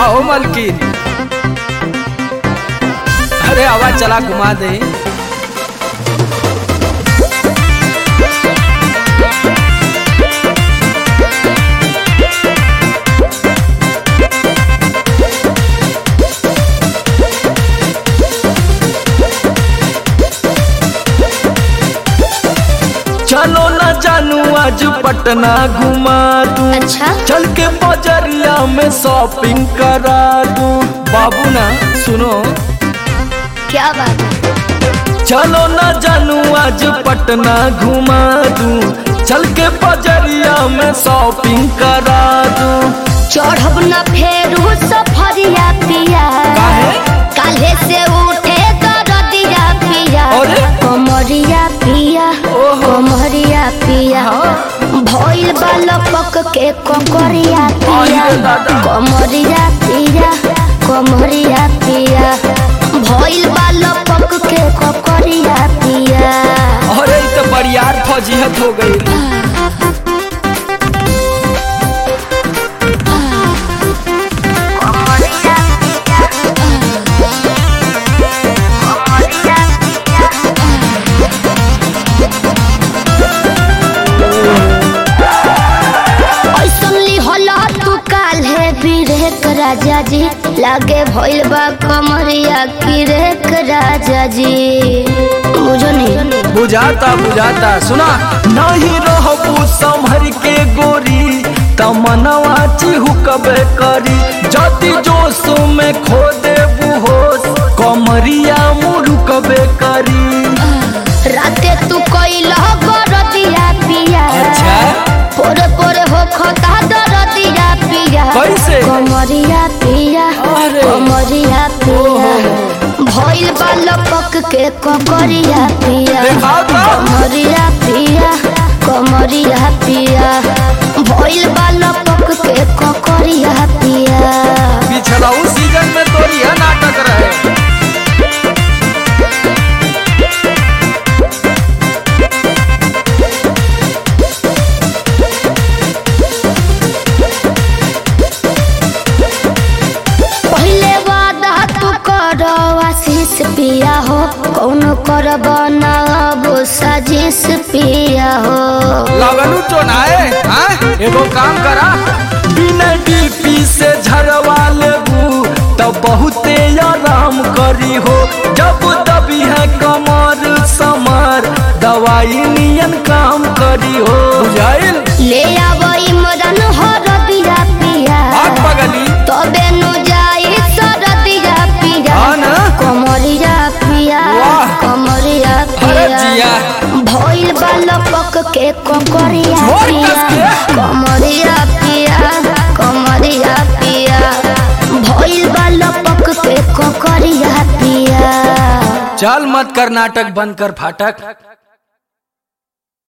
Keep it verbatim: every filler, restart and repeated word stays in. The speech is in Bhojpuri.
हाँ हो मलकिन, अरे आवाज चला घुमा दे। चलो ना जानू आज पटना घुमा दूं। अच्छा? चल के बजरिया में शॉपिंग करा दूं। बाबू ना सुनो, क्या बात है? चलो ना जानू आज पटना घुमा दूं। चल के बजरिया में शॉपिंग करा दूं। चढ़ब न फेरू सफरिया पिया, काले से उठे दरदिया पिया, अरे? कमरिया पिया, कमरिया पिया, भइल बालपक के ककरिया पिया, कमरिया पिया, कमरिया पिया, भइल बालपक के ककरिया पिया। अरे तो बरियार फजीहत हो गई। राजा जी लागे भइल बा कमरिया की रेख राजा जी, बुझो नहीं? बुझाता बुझाता, सुना नहीं रहबू संभर के गोरी तमनवा चिहुकबे करी। जति जोश में खो देबू होश कमरिया मुरुकबे करी। राते तू कइला गरदिया पिया, अच्छा? पोरे पोरे हो खता दरदिया पिया, कैसे? कमरिया पिया, अरे। कमरिया पिया, भइल बालपक के ककरिया पिया, दिखाओ तो। कमरिया पिया, कमरिया पिया, भइल बालपक के ककरिया पिया। पिछला उस सीजन में तो यह नाटक रहे। पिया हो कौन कर बनाब साजिश पिया हो। लगनू चोनाए, एगो काम करा, बिना डीपी से झरवा लेबू तो बहुते आराम करी हो। जब दबी है कमर समर दवाई नियन काम करी हो। बुझाइल? ले आवई मदन हरदिया पिया, आग पगली तबे नु जाई सरदिया पिया, हाँ ना? कमरिया पिया, वाह। कमरिया अरे पिया, जिया। भइल बालपक के ककरिया जोर पिया, कस के। कमरिया पिया, कमरिया पिया, भइल बालपक के ककरिया पिया। चल मत कर नाटक, बंद कर फाटक।